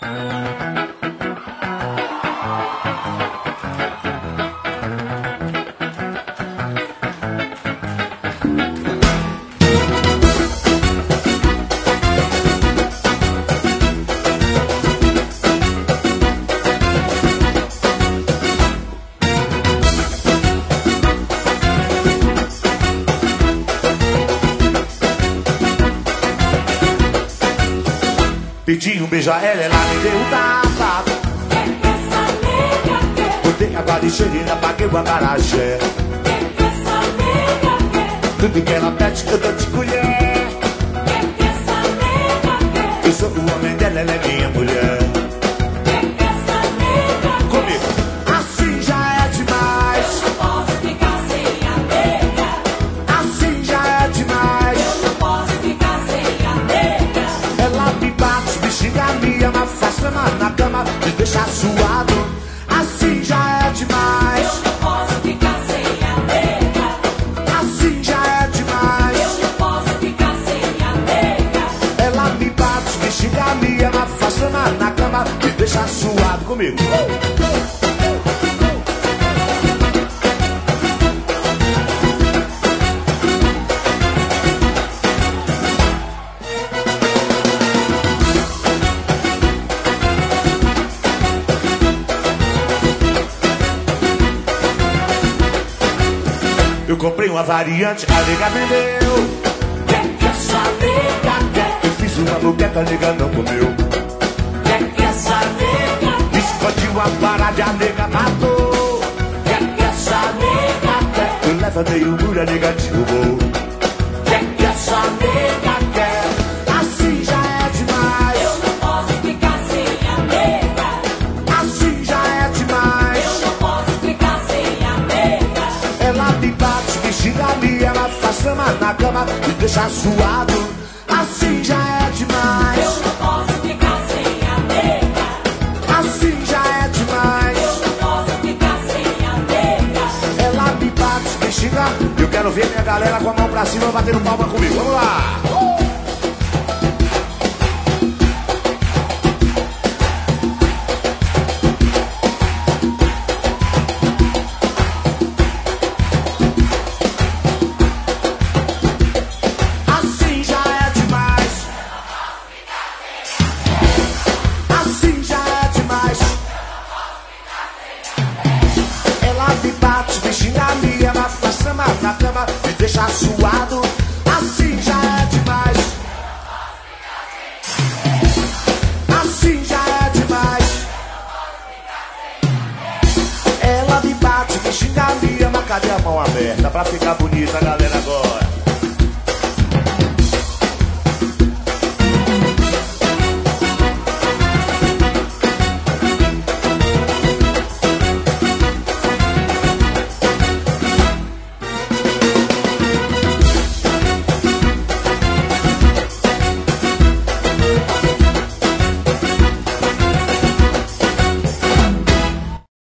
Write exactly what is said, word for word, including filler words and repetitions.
Pedi um beijo a ela, ela me deu um tapa. Que essa nega quer? Botei água de cheirinha, paguei o acarajé. Que essa nega quer? Tudo que ela pede, eu dou de colher. Que essa nega quer? Eu sou o homem dela, ela é minha mulher. Que essa nega quer? Comigo, assim já é demais. Eu não posso ficar sem a nega. Assim já é demais. Eu não posso ficar sem a nega. Ela me bate, me xinga, me ama, faz cama na cama, me deixa suado. Assim já é demais. Eu não posso ficar sem a nega. Assim já é demais. Eu não posso ficar sem a nega. Ela me bate, me xinga, me ama, faz cama na cama, me deixa suado. Comigo. Eu comprei uma variante, a nega vendeu. Que essa nega quer? Eu fiz uma moqueta, a nega não comeu. Que essa nega quer? Explodiu a parada, a nega matou. Que essa nega quer? Eu levantei o muro, a nega derrubou. Que essa nega quer? Assim já é demais. Eu não posso ficar sem a nega. Assim já é demais. Eu não posso ficar sem a nega. Ela me bate, me xinga, me ela faz cama na cama, me deixa suado. Assim já é demais. Eu não posso ficar sem a nega. Assim já é demais. Eu não posso ficar sem a nega. Ela me bate, me xinga. Eu quero ver minha galera com a mão pra cima batendo palma comigo. Vamos lá! Assim já é demais. Assim já é demais. Ela me bate, me xinga, me ama, faz cama na cama, me deixa suado. Assim já é demais. Assim já é demais. Ela me bate, me xinga, me ama. Cadê a mão aberta pra ficar bonita, galera, agora?